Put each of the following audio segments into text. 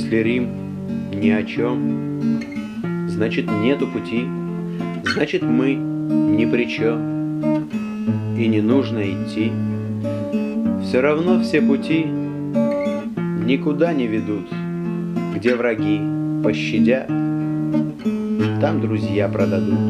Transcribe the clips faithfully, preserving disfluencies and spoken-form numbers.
Если Рим ни о чем, значит нету пути, значит мы ни при чем, и не нужно идти. Все равно все пути никуда не ведут. Где враги пощадят, там друзья продадут.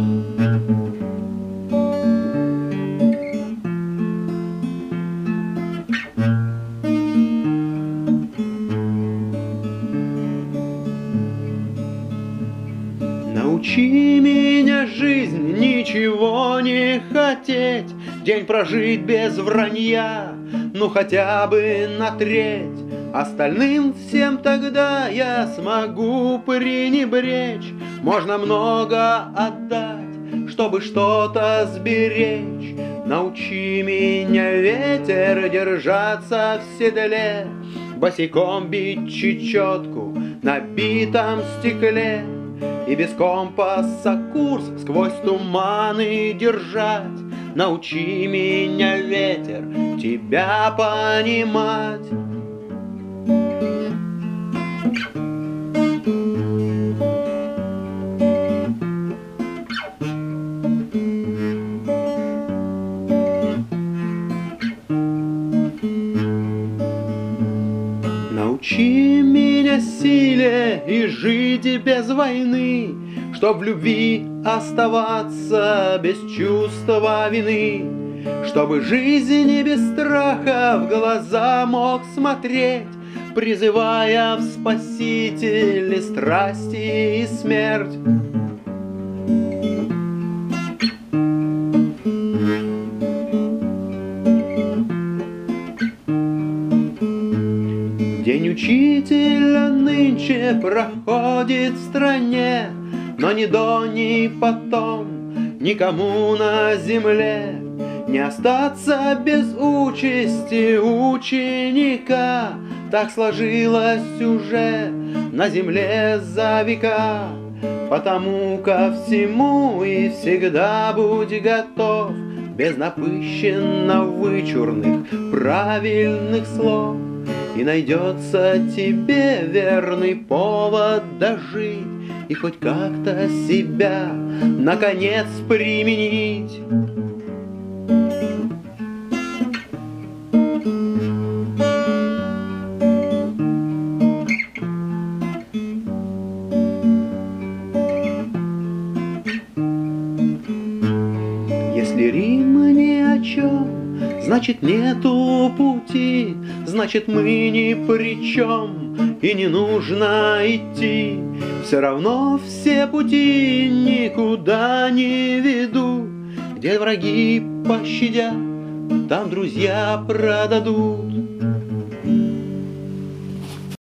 Научи меня, жизнь, ничего не хотеть, день прожить без вранья, ну хотя бы на треть. Остальным всем тогда я смогу пренебречь. Можно много отдать, чтобы что-то сберечь. Научи меня, ветер, держаться в седле, босиком бить чечетку на битом стекле и без компаса курс сквозь туманы держать. Научи меня, ветер, тебя понимать. Научи меня силе и жить без войны, чтоб в любви оставаться без чувства вины, чтобы жизнь без страха в глаза мог смотреть, призывая в спасители страсти и смерть. День учителя нынче проходит в стране, но ни до, ни потом никому на земле не остаться без участи ученика. Так сложилось уже на земле за века. Потому ко всему и всегда будь готов, без напыщенно вычурных правильных слов. И найдется тебе верный повод дожить и хоть как-то себя наконец применить. Если Рим ни о чем, значит нету пути, значит мы ни при чем и не нужно идти. Все равно все пути никуда не ведут. Где враги пощадят, там друзья продадут.